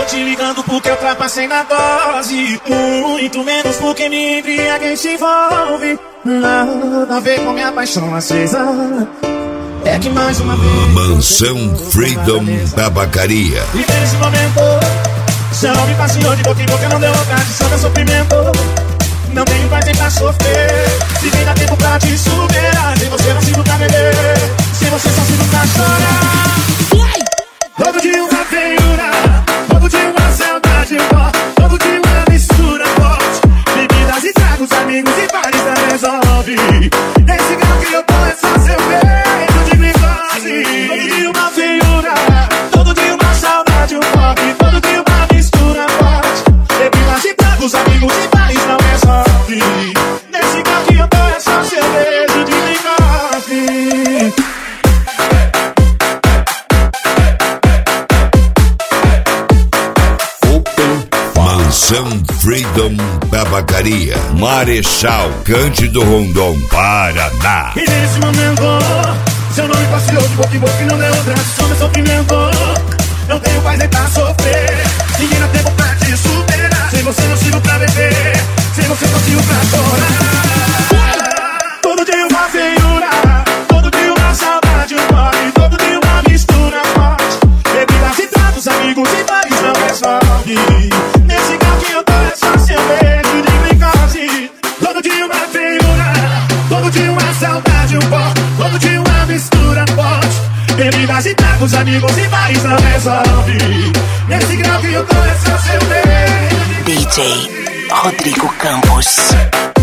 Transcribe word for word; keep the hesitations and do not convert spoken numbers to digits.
te ligando porque eu trapacei na dose. Muito menos porque me embriaguei se envolve. Nada a ver com minha paixão acesa. É que mais uma vez Mansão Freedom Tabacaria. E nesse momento você não me passeou de boca em boca, não deu ocasião de sofrimento. Não tenho paz nem pra sofrer. Se vem dá tempo pra te superar. Sem você não sirvo pra beber. Sem você só sirvo pra chorar. Todo dia uma feiura, todo dia uma saudade forte, todo dia uma mistura forte. Bebidas e tragos, amigos e bares não resolve. Nesse grau que eu tô é só seu peito de glicose. Todo dia uma feiura, todo dia uma saudade forte, todo dia uma mistura forte. Bebidas e tragos, amigos e bares não resolve. Nesse grau que eu tô é só seu beijo de glicose. Mansão Freedom Tabacaria, Marechal Cândido Rondon, Paraná. E nesse momento, seu nome passeou de boca em boca e não deu outra ação de sofrimento. Não tenho paz nem pra sofrer. Ninguém dá tempo pra te superar. Sem você não sirvo pra beber. Sem você não sirvo pra chorar. Todo dia uma feiura, todo dia uma saudade forte, todo dia uma mistura forte. Bebidas e tratos, amigos e bares não resolve. Nesse grau que eu tô é só seu beijo de glicose. Todo dia uma feiura, todo dia uma saudade forte, todo dia uma mistura forte. Bebidas e tragos, amigos e bares não resolve. Nesse grau que eu tô é só seu beijo. D J Rodrigo Campos.